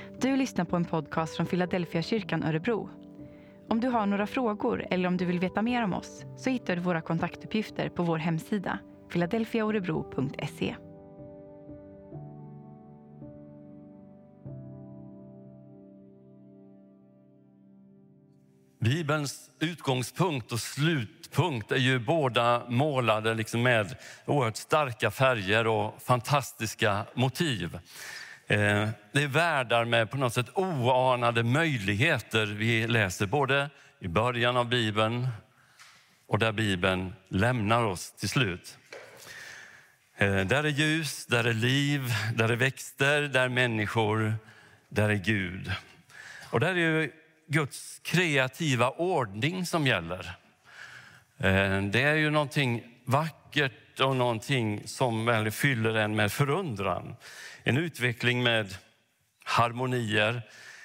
Du lyssnar på en podcast från Philadelphia kyrkan Örebro. Om du har några frågor eller om du vill veta mer om oss så hittar du våra kontaktuppgifter på vår hemsida philadelphiaorebro.se. Bibelns utgångspunkt och slutpunkt är ju båda målade liksom med oerhört starka färger och fantastiska motiv. Det är världar med på något sätt oanade möjligheter vi läser både i början av Bibeln och där Bibeln lämnar oss till slut. Där är ljus, där är liv, där är växter, där är människor, där är Gud. Och där är ju Guds kreativa ordning som gäller. Det är ju någonting vackert och någonting som fyller en med förundran. En utveckling med harmonier.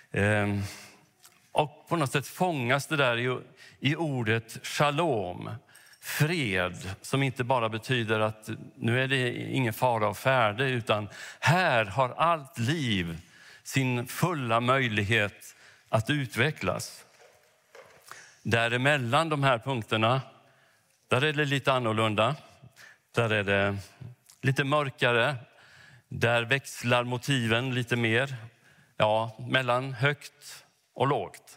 Och på något sätt fångas det där i ordet shalom. Fred som inte bara betyder att nu är det ingen fara och färde, utan här har allt liv sin fulla möjlighet att utvecklas. Däremellan de här punkterna, där är det lite annorlunda. Där är det lite mörkare. Där växlar motiven lite mer. Ja, mellan högt och lågt.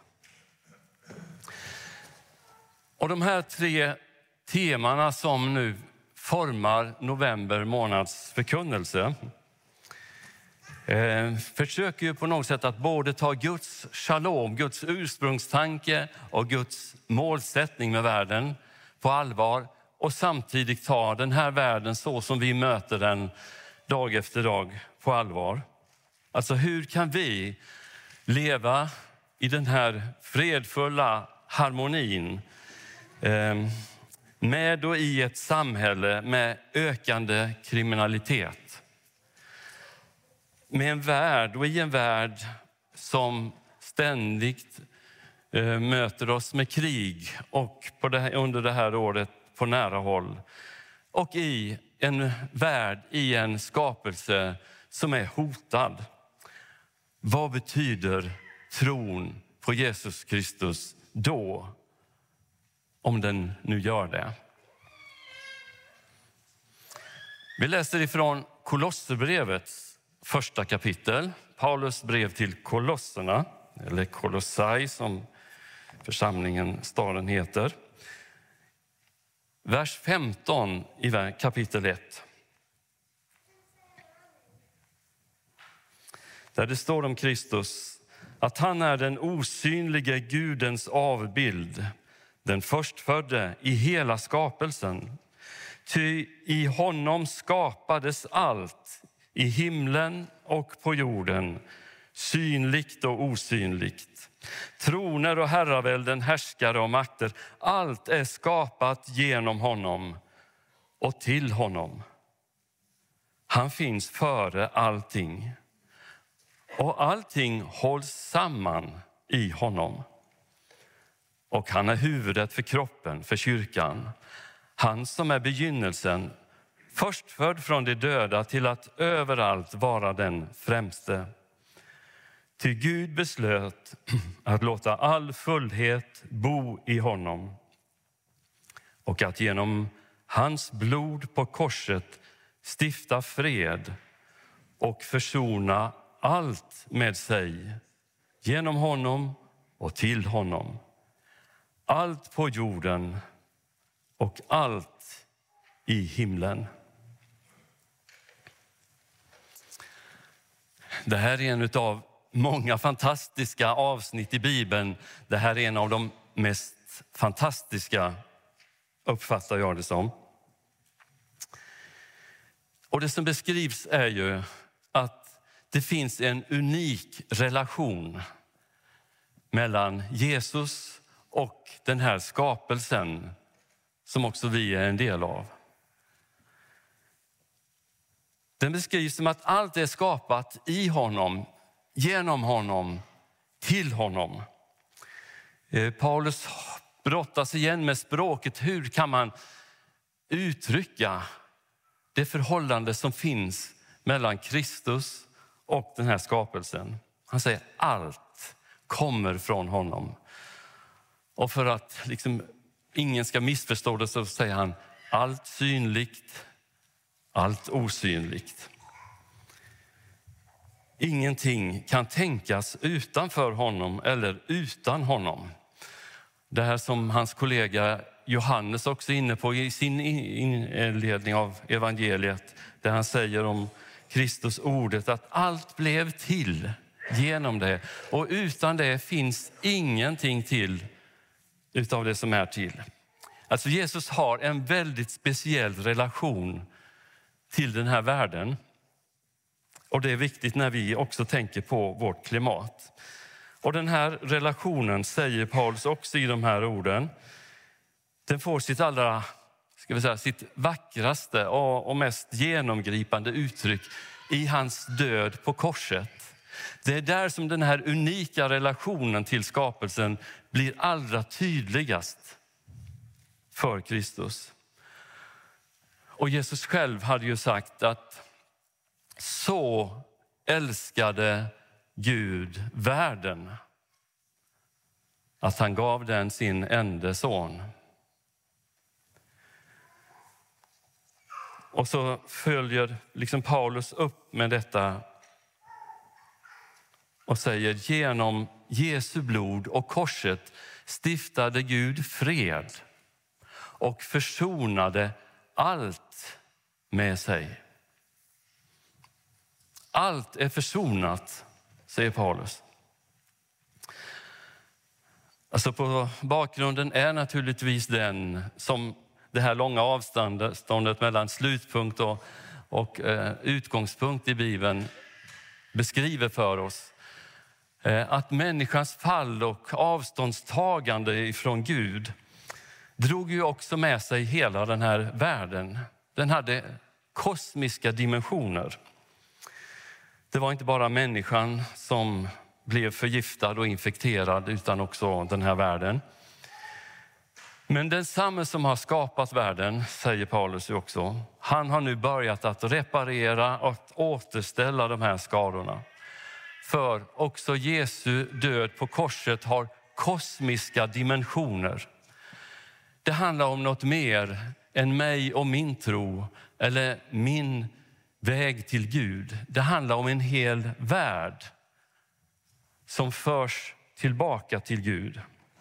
Och de här tre temana som nu formar november månads förkunnelse försöker ju på något sätt att både ta Guds shalom, Guds ursprungstanke och Guds målsättning med världen på allvar och samtidigt ta den här världen så som vi möter den dag efter dag på allvar. Alltså hur kan vi leva i den här fredfulla harmonin med och i ett samhälle med ökande kriminalitet? Med en värld och i en värld som ständigt möter oss med krig och under det här året på nära håll. Och i en värld, i en skapelse som är hotad. Vad betyder tron på Jesus Kristus då? Om den nu gör det. Vi läser ifrån Kolosserbrevets första kapitel. Paulus brev till Kolosserna, eller Kolossai som församlingen, staden heter. Vers 15 i kapitel 1. Där det står om Kristus att han är den osynlige Gudens avbild, den förstfödde i hela skapelsen. Ty i honom skapades allt, i himlen och på jorden, synligt och osynligt. Troner och herravälden, härskare och makter, allt är skapat genom honom och till honom. Han finns före allting. Och allting hålls samman i honom. Och han är huvudet för kroppen, för kyrkan. Han som är begynnelsen, förstfödd från de döda till att överallt vara den främste. Ty Gud beslöt att låta all fullhet bo i honom. Och att genom hans blod på korset stifta fred och försona allt med sig genom honom och till honom. Allt på jorden och allt i himlen. Det här är en av många fantastiska avsnitt i Bibeln. Det här är en av de mest fantastiska, uppfattar jag det som. Och det som beskrivs är ju att det finns en unik relation mellan Jesus och den här skapelsen som också vi är en del av. Den beskrivs som att allt är skapat i honom, genom honom, till honom. Paulus brottas igen med språket. Hur kan man uttrycka det förhållande som finns mellan Kristus och den här skapelsen? Han säger allt kommer från honom. Och för att ingen ska missförstå det så säger han allt synligt, allt osynligt. Ingenting kan tänkas utanför honom eller utan honom. Det här som hans kollega Johannes också är inne på i sin inledning av evangeliet. Där han säger om Kristus ordet att allt blev till genom det. Och utan det finns ingenting till utav det som är till. Alltså Jesus har en väldigt speciell relation till den här världen. Och det är viktigt när vi också tänker på vårt klimat. Och den här relationen, säger Paulus också i de här orden, den får sitt vackraste och mest genomgripande uttryck i hans död på korset. Det är där som den här unika relationen till skapelsen blir allra tydligast för Kristus. Och Jesus själv hade ju sagt att så älskade Gud världen att han gav den sin enda son. Och så följer Paulus upp med detta och säger genom Jesu blod och korset stiftade Gud fred och försonade allt med sig. Allt är försonat, säger Paulus. Alltså på bakgrunden är naturligtvis den som det här långa avståndet mellan slutpunkt och utgångspunkt i Bibeln beskriver för oss. Att människans fall och avståndstagande ifrån Gud drog ju också med sig hela den här världen. Den hade kosmiska dimensioner. Det var inte bara människan som blev förgiftad och infekterad utan också den här världen. Men densamme som har skapat världen, säger Paulus också, han har nu börjat att reparera och återställa de här skadorna. För också Jesu död på korset har kosmiska dimensioner. Det handlar om något mer än mig och min tro eller min väg till Gud. Det handlar om en hel värld som förs tillbaka till Gud.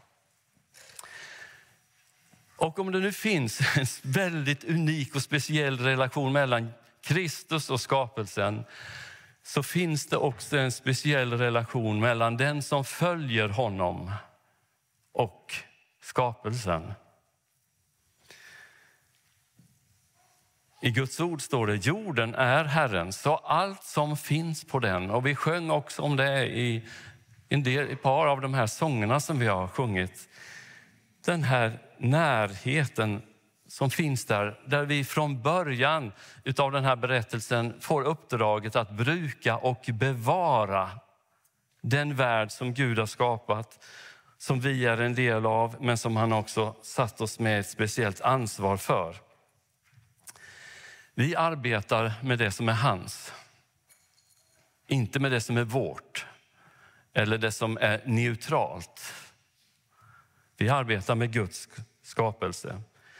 Och om det nu finns en väldigt unik och speciell relation mellan Kristus och skapelsen, så finns det också en speciell relation mellan den som följer honom och skapelsen. I Guds ord står det, jorden är Herrens, så allt som finns på den. Och vi sjöng också om det i ett par av de här sångerna som vi har sjungit. Den här närheten som finns där vi från början utav den här berättelsen får uppdraget att bruka och bevara den värld som Gud har skapat, som vi är en del av, men som han också satt oss med ett speciellt ansvar för. Vi arbetar med det som är hans, inte med det som är vårt eller det som är neutralt. Vi arbetar med Guds skapelse.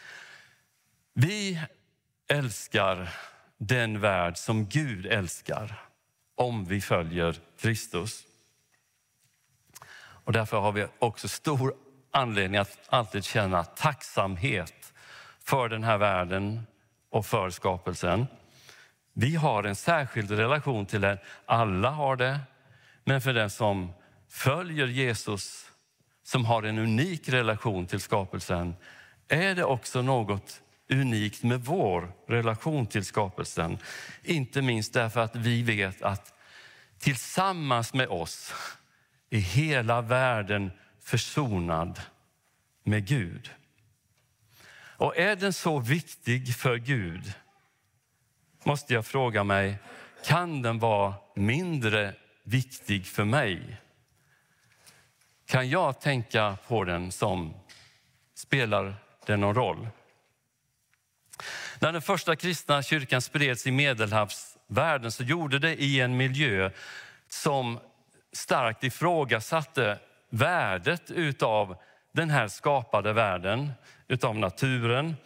Vi älskar den värld som Gud älskar om vi följer Kristus. Och därför har vi också stor anledning att alltid känna tacksamhet för den här världen och för skapelsen. Vi har en särskild relation till den. Alla har det. Men för den som följer Jesus, som har en unik relation till skapelsen, är det också något unikt med vår relation till skapelsen. Inte minst därför att vi vet att tillsammans med oss är hela världen försonad med Gud. Och är den så viktig för Gud, måste jag fråga mig, kan den vara mindre viktig för mig? Kan jag tänka på den som spelar den någon roll? När den första kristna kyrkan spreds i Medelhavsvärlden så gjorde det i en miljö som starkt ifrågasatte värdet utav den här skapade världen, utav naturen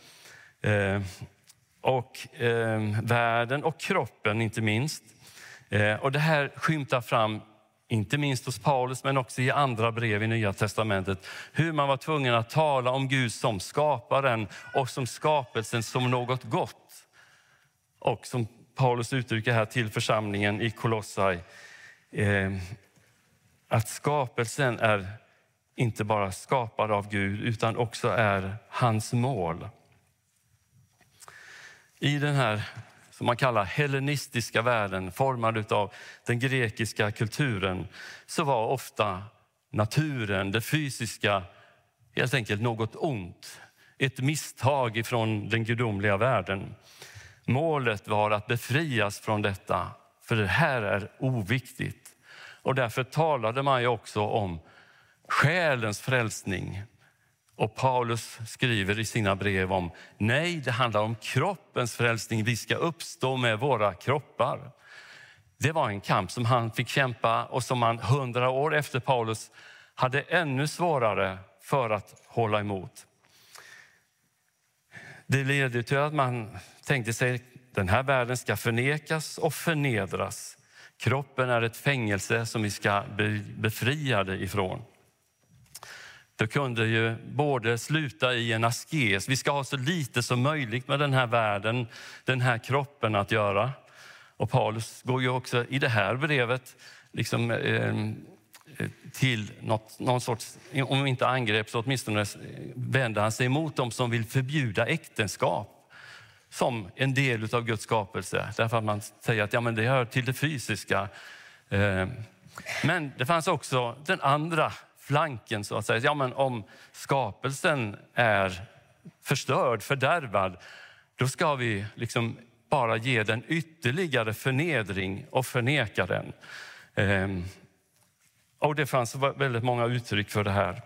och världen och kroppen inte minst. Och det här skymtar fram inte minst hos Paulus men också i andra brev i Nya testamentet. Hur man var tvungen att tala om Gud som skaparen och som skapelsen som något gott. Och som Paulus uttrycker här till församlingen i Kolossai. Att skapelsen är inte bara skapad av Gud utan också är hans mål. I den här som man kallar hellenistiska världen, formad av den grekiska kulturen, så var ofta naturen, det fysiska, helt enkelt något ont. Ett misstag ifrån den gudomliga världen. Målet var att befrias från detta, för det här är oviktigt. Och därför talade man ju också om själens frälsning. Och Paulus skriver i sina brev om, nej, det handlar om kroppens frälsning. Vi ska uppstå med våra kroppar. Det var en kamp som han fick kämpa och som han 100 år efter Paulus hade ännu svårare för att hålla emot. Det ledde till att man tänkte sig att den här världen ska förnekas och förnedras. Kroppen är ett fängelse som vi ska bli befriade ifrån. Det kunde ju både sluta i en askes. Vi ska ha så lite som möjligt med den här världen, den här kroppen att göra. Och Paulus går ju också i det här brevet liksom, till någon sorts, om inte angrepp så åtminstone vänder han sig emot dem som vill förbjuda äktenskap som en del av Guds skapelse. Därför att man säger att ja, men det hör till det fysiska. Men det fanns också den andra flanken så att säga. Ja, men om skapelsen är förstörd, fördärvad, då ska vi liksom bara ge den ytterligare förnedring och förneka den. Och det fanns väldigt många uttryck för det här.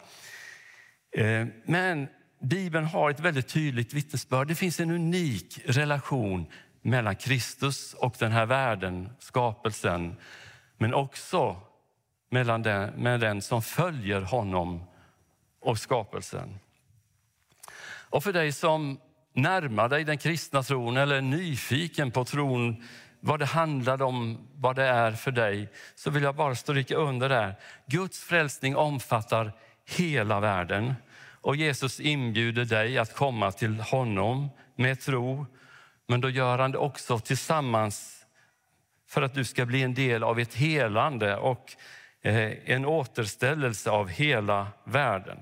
Men Bibeln har ett väldigt tydligt vittnesbörd. Det finns en unik relation mellan Kristus och den här världen, skapelsen. Men också med den som följer honom och skapelsen. Och för dig som närmar dig den kristna tron eller är nyfiken på tron, vad det handlar om, vad det är för dig, så vill jag bara stryka under där. Guds frälsning omfattar hela världen och Jesus inbjuder dig att komma till honom med tro, men då gör han det också tillsammans för att du ska bli en del av ett helande och en återställelse av hela världen.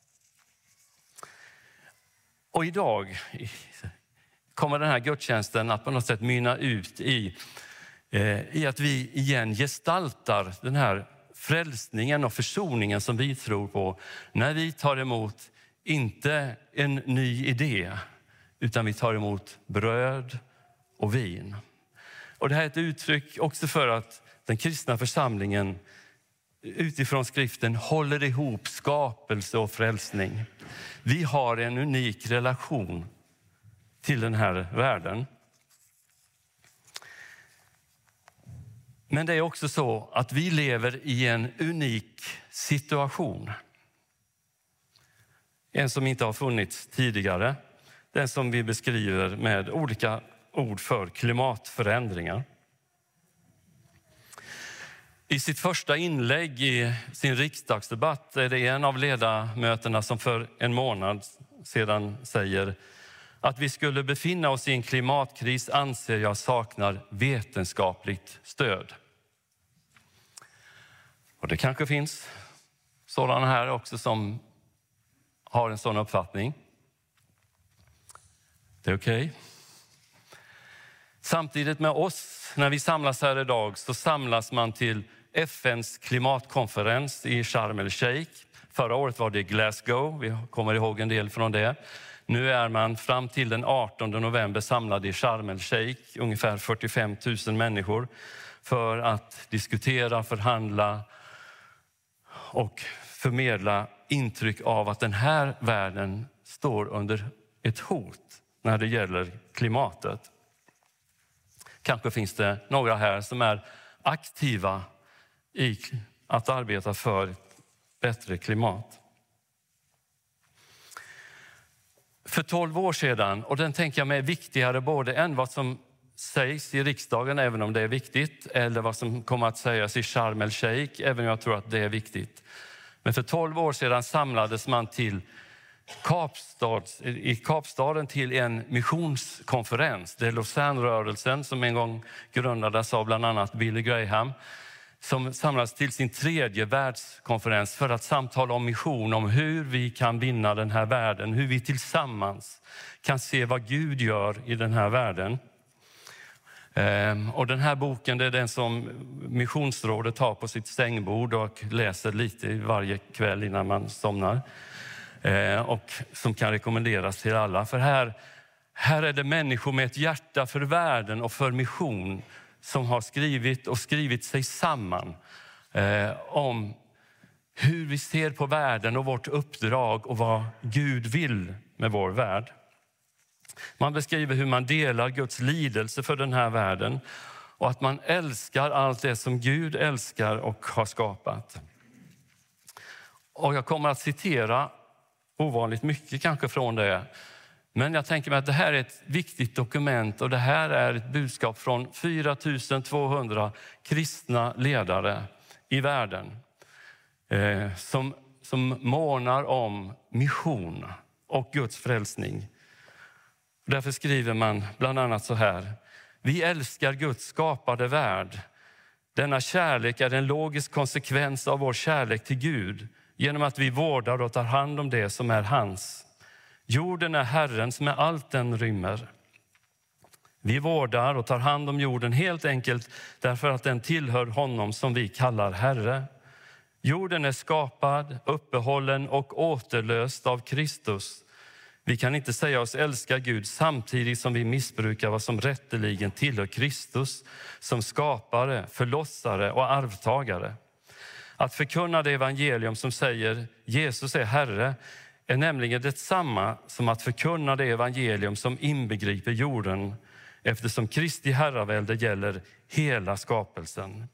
Och idag kommer den här gudstjänsten att på något sätt mynna ut i att vi igen gestaltar den här frälsningen och försoningen som vi tror på. När vi tar emot inte en ny idé utan vi tar emot bröd och vin. Och det här är ett uttryck också för att den kristna församlingen utifrån skriften håller ihop skapelse och frälsning. Vi har en unik relation till den här världen. Men det är också så att vi lever i en unik situation. En som inte har funnits tidigare. Den som vi beskriver med olika ord för klimatförändringar. I sitt första inlägg i sin riksdagsdebatt är det en av ledamöterna som för en månad sedan säger att vi skulle befinna oss i en klimatkris anser jag saknar vetenskapligt stöd. Och det kanske finns sådana här också som har en sån uppfattning. Det är okej. Samtidigt med oss, när vi samlas här idag, så samlas man till FNs klimatkonferens i Sharm el-Sheikh. Förra året var det Glasgow, vi kommer ihåg en del från det. Nu är man fram till den 18 november samlad i Sharm el-Sheikh, ungefär 45 000 människor, för att diskutera, förhandla och förmedla intryck av att den här världen står under ett hot när det gäller klimatet. Kanske finns det några här som är aktiva i att arbeta för ett bättre klimat. För 12 år sedan, och den tänker jag mig är viktigare både än vad som sägs i riksdagen, även om det är viktigt, eller vad som kommer att sägas i Sharm el-Sheikh, även om jag tror att det är viktigt. Men för 12 år sedan samlades man i Kapstaden till en missionskonferens. Det är Lausanne-rörelsen som en gång grundades av bland annat Billy Graham, som samlades till sin 3:e världskonferens för att samtala om mission, om hur vi kan vinna den här världen, hur vi tillsammans kan se vad Gud gör i den här världen. Och den här boken, det är den som missionsrådet har på sitt stängbord och läser lite varje kväll innan man somnar. Och som kan rekommenderas till alla. För här är det människor med ett hjärta för världen och för mission som har skrivit sig samman om hur vi ser på världen och vårt uppdrag och vad Gud vill med vår värld. Man beskriver hur man delar Guds lidelse för den här världen och att man älskar allt det som Gud älskar och har skapat. Och jag kommer att citera ovanligt mycket kanske från det. Men jag tänker mig att det här är ett viktigt dokument och det här är ett budskap från 4200 kristna ledare i världen som månar om mission och Guds frälsning. Därför skriver man bland annat så här: vi älskar Guds skapade värld. Denna kärlek är en logisk konsekvens av vår kärlek till Gud genom att vi vårdar och tar hand om det som är hans. Jorden är Herrens med allt den rymmer. Vi vårdar och tar hand om jorden helt enkelt därför att den tillhör honom som vi kallar Herre. Jorden är skapad, uppehållen och återlöst av Kristus. Vi kan inte säga oss älska Gud samtidigt som vi missbrukar vad som rätteligen tillhör Kristus som skapare, förlossare och arvtagare. Att förkunna det evangelium som säger Jesus är Herre är nämligen detsamma som att förkunna det evangelium som inbegriper jorden, eftersom Kristi herravälde gäller hela skapelsen.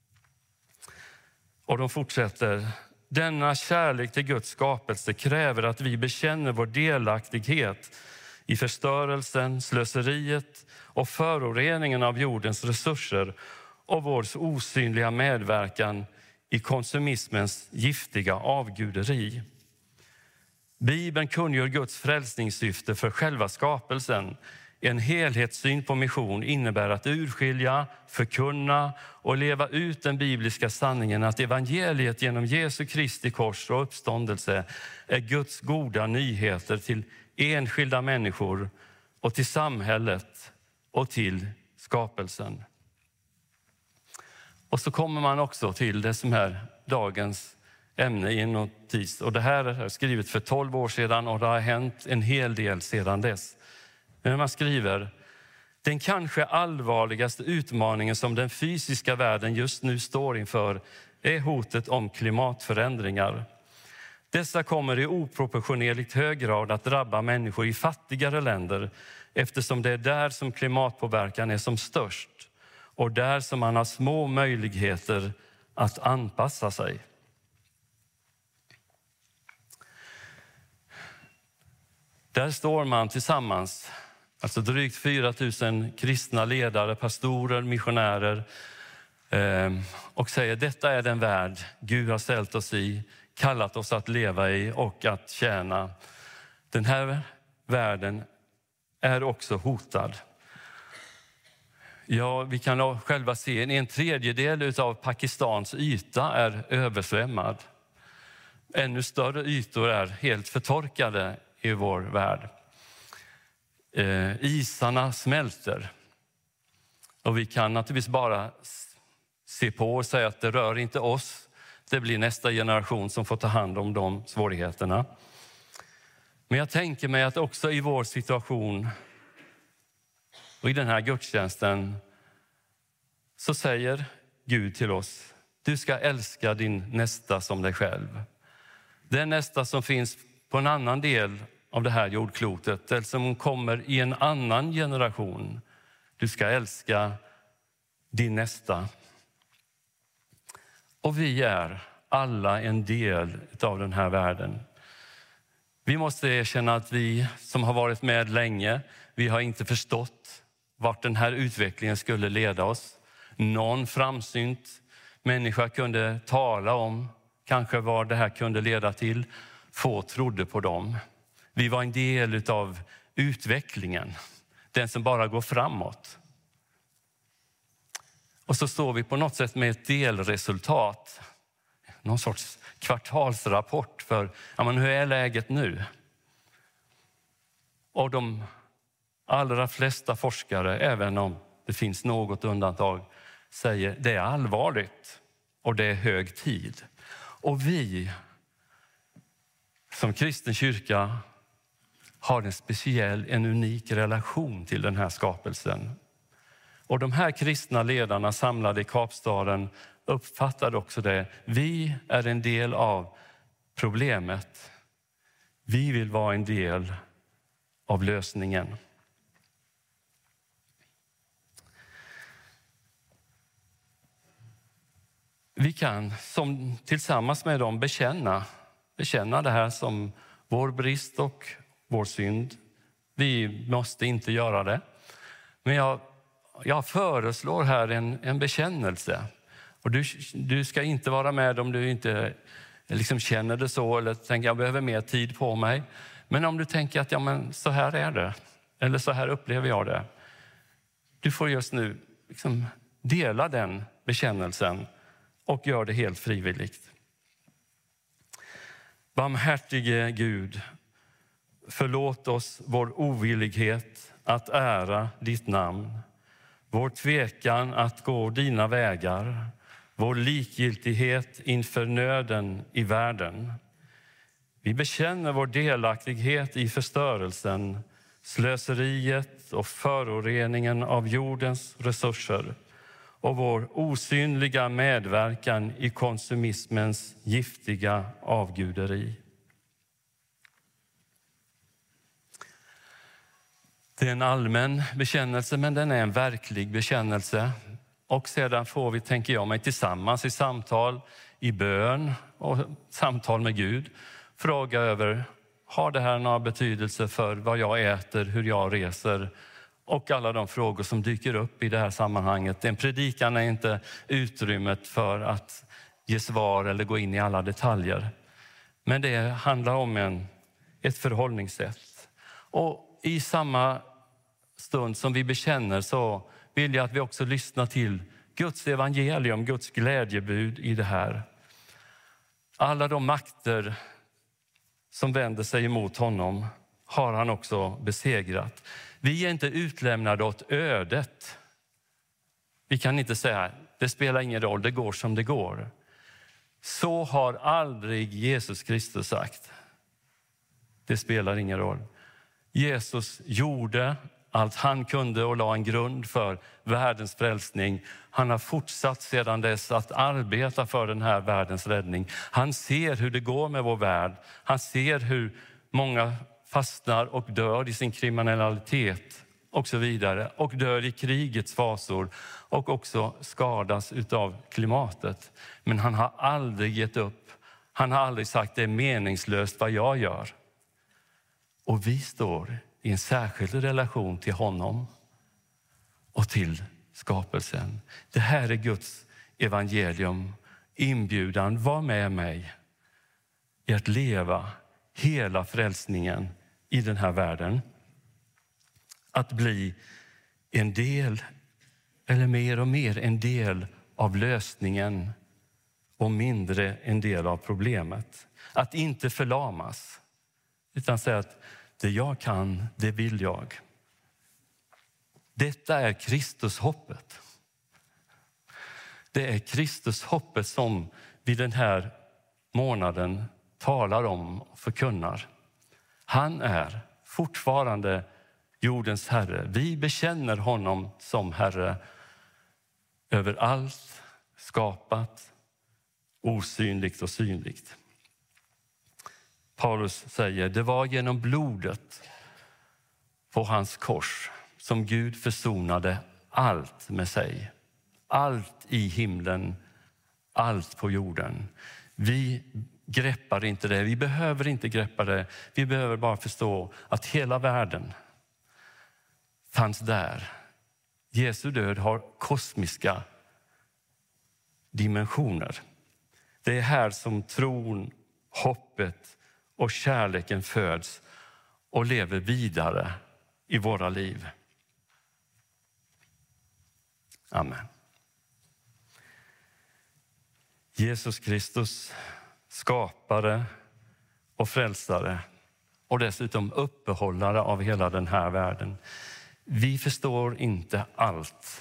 Och de fortsätter: denna kärlek till Guds skapelse kräver att vi bekänner vår delaktighet i förstörelsen, slöseriet och föroreningen av jordens resurser och vår osynliga medverkan i konsumismens giftiga avguderi. Bibeln kungör Guds frälsningssyfte för själva skapelsen. En helhetssyn på mission innebär att urskilja, förkunna och leva ut den bibliska sanningen att evangeliet genom Jesu Kristi kors och uppståndelse är Guds goda nyheter till enskilda människor och till samhället och till skapelsen. Och så kommer man också till det som är dagens ämne i en notis. Och det här är skrivet för 12 år sedan och det har hänt en hel del sedan dess. Men man skriver: den kanske allvarligaste utmaningen som den fysiska världen just nu står inför är hotet om klimatförändringar. Dessa kommer i oproportionerligt hög grad att drabba människor i fattigare länder eftersom det är där som klimatpåverkan är som störst och där som man har små möjligheter att anpassa sig. Där står man tillsammans, alltså drygt 4 000 kristna ledare, pastorer, missionärer och säger: detta är den värld Gud har ställt oss i, kallat oss att leva i och att tjäna. Den här världen är också hotad. Ja, vi kan själva se en tredjedel av Pakistans yta är översvämmad. Ännu större ytor är helt förtorkade i vår värld. Isarna smälter. Och vi kan naturligtvis bara se på och säga att det rör inte oss. Det blir nästa generation som får ta hand om de svårigheterna. Men jag tänker mig att också i vår situation och i den här gudstjänsten så säger Gud till oss: du ska älska din nästa som dig själv. Den nästa som finns på en annan del av det här jordklotet eller som kommer i en annan generation. Du ska älska din nästa. Och vi är alla en del av den här världen. Vi måste erkänna att vi som har varit med länge, vi har inte förstått vart den här utvecklingen skulle leda oss. Någon framsynt människa kunde tala om kanske vad det här kunde leda till. Få trodde på dem. Vi var en del av utvecklingen, den som bara går framåt. Och så står vi på något sätt med ett delresultat. Någon sorts kvartalsrapport för hur är läget nu? Och de allra flesta forskare, även om det finns något undantag, säger det är allvarligt och det är hög tid. Och vi som kristen kyrka har en unik relation till den här skapelsen. Och de här kristna ledarna samlade i Kapstaden uppfattade också det. Vi är en del av problemet. Vi vill vara en del av lösningen. Vi kan tillsammans med dem bekänna det här som vår brist och vår synd. Vi måste inte göra det. Men jag föreslår här en bekännelse. Och du ska inte vara med om du inte känner det så eller tänker jag behöver mer tid på mig. Men om du tänker att så här är det eller så här upplever jag det. Du får just nu dela den bekännelsen och gör det helt frivilligt. Barmhärtige Gud, förlåt oss vår ovillighet att ära ditt namn, vår tvekan att gå dina vägar, vår likgiltighet inför nöden i världen. Vi bekänner vår delaktighet i förstörelsen, slöseriet och föroreningen av jordens resurser och vår osynliga medverkan i konsumismens giftiga avguderi. Det är en allmän bekännelse, men den är en verklig bekännelse. Och sedan får vi, tänker jag mig, tillsammans i samtal, i bön och samtal med Gud fråga över, har det här några betydelse för vad jag äter, hur jag reser och alla de frågor som dyker upp i det här sammanhanget. En predikan är inte utrymmet för att ge svar eller gå in i alla detaljer. Men det handlar om ett förhållningssätt. Och i samma stund som vi bekänner så vill jag att vi också lyssnar till Guds evangelium, Guds glädjebud i det här. Alla de makter som vänder sig emot honom har han också besegrat. Vi är inte utlämnade åt ödet. Vi kan inte säga, det spelar ingen roll, det går som det går. Så har aldrig Jesus Kristus sagt. Det spelar ingen roll. Jesus gjorde allt han kunde och la en grund för världens frälsning. Han har fortsatt sedan dess att arbeta för den här världens räddning. Han ser hur det går med vår värld. Han ser hur många fastnar och dör i sin kriminalitet och så vidare. Och dör i krigets fasor och också skadas av klimatet. Men han har aldrig gett upp. Han har aldrig sagt det är meningslöst vad jag gör. Och vi står i en särskild relation till honom och till skapelsen. Det här är Guds evangelium. Inbjudan, var med mig i att leva hela frälsningen i den här världen. Att bli en del, eller mer och mer en del av lösningen och mindre en del av problemet. Att inte förlamas, utan säga att det jag kan, det vill jag. Detta är Kristushoppet. Det är Kristushoppet som vi den här månaden talar om och förkunnar. Han är fortfarande jordens Herre. Vi bekänner honom som Herre över allt skapat, osynligt och synligt. Paulus säger, det var genom blodet på hans kors som Gud försonade allt med sig. Allt i himlen, allt på jorden. Vi greppar inte det. Vi behöver inte greppa det. Vi behöver bara förstå att hela världen fanns där. Jesu död har kosmiska dimensioner. Det är här som tron, hoppet och kärleken föds och lever vidare i våra liv. Amen. Jesus Kristus, skapare och frälsare och dessutom uppehållare av hela den här världen. Vi förstår inte allt,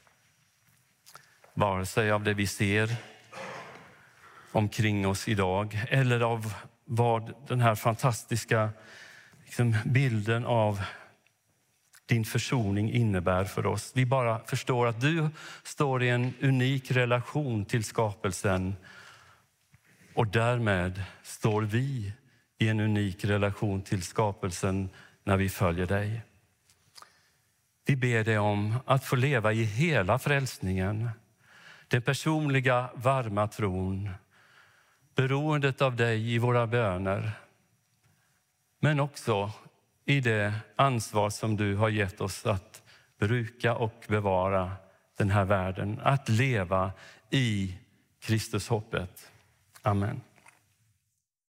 vare sig av det vi ser omkring oss idag eller av vad den här fantastiska bilden av din försoning innebär för oss. Vi bara förstår att du står i en unik relation till skapelsen och därmed står vi i en unik relation till skapelsen när vi följer dig. Vi ber dig om att få leva i hela frälsningen, den personliga varma tron, beroendet av dig i våra böner, men också i det ansvar som du har gett oss att bruka och bevara den här världen, att leva i Kristus hoppet. Amen.